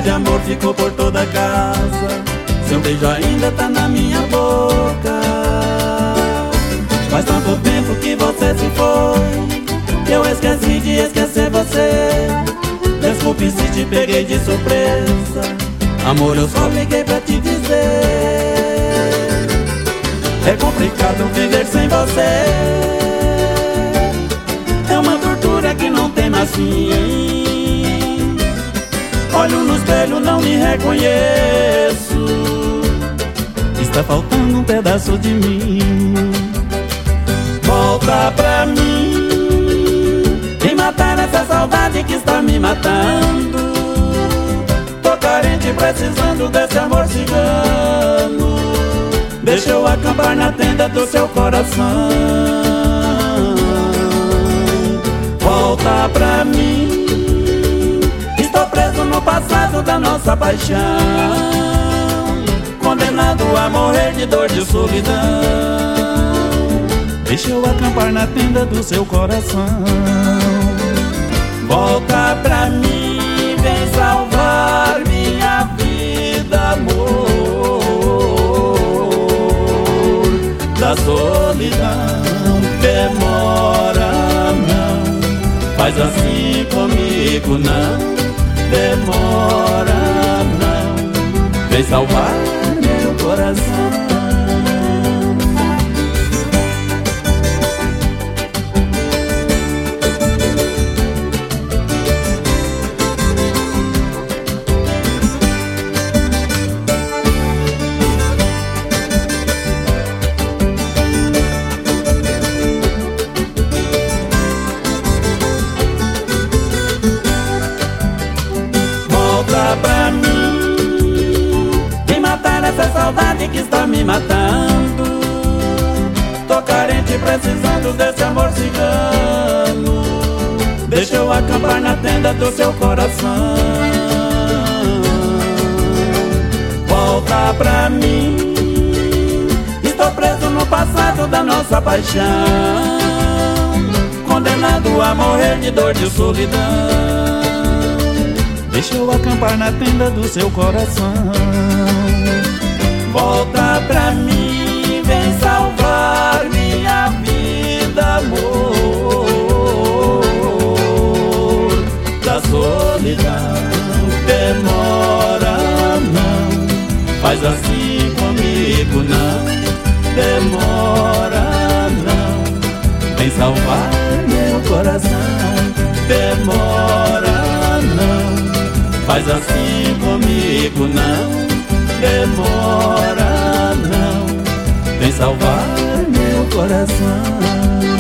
de amor ficou por toda a casa, seu beijo ainda tá na minha boca. Faz tanto tempo que você se foi, que eu esqueci de esquecer você. Desculpe se te peguei de surpresa, amor, eu só liguei pra te dizer. É complicado viver sem você, é uma tortura que não tem mais fim. Olho no espelho, não me reconheço, está faltando um pedaço de mim. Volta pra mim e matar essa saudade que está me matando. Tô carente, precisando desse amor cigano. Deixa eu acampar na tenda do seu coração. Volta pra mim, estou preso no passado da nossa paixão, condenado a morrer de dor, de solidão. Deixa eu acampar na tenda do seu coração. Volta pra mim, vem salvar minha vida, amor. Da solidão, demora não, faz assim comigo não. Demora não, vem salvar meu coração. Pra mim e matar essa saudade que está me matando. Tô carente, precisando desse amor cigano. Deixa eu acampar na tenda do seu coração. Volta pra mim, estou preso no passado da nossa paixão, condenado a morrer de dor, de solidão. Deixa eu acampar na tenda do seu coração. Volta pra mim, vem salvar minha vida, amor. Da solidão, demora não, faz assim comigo não. Demora não, vem salvar meu coração. Demora não, faz assim comigo não. Demora não, vem salvar meu coração.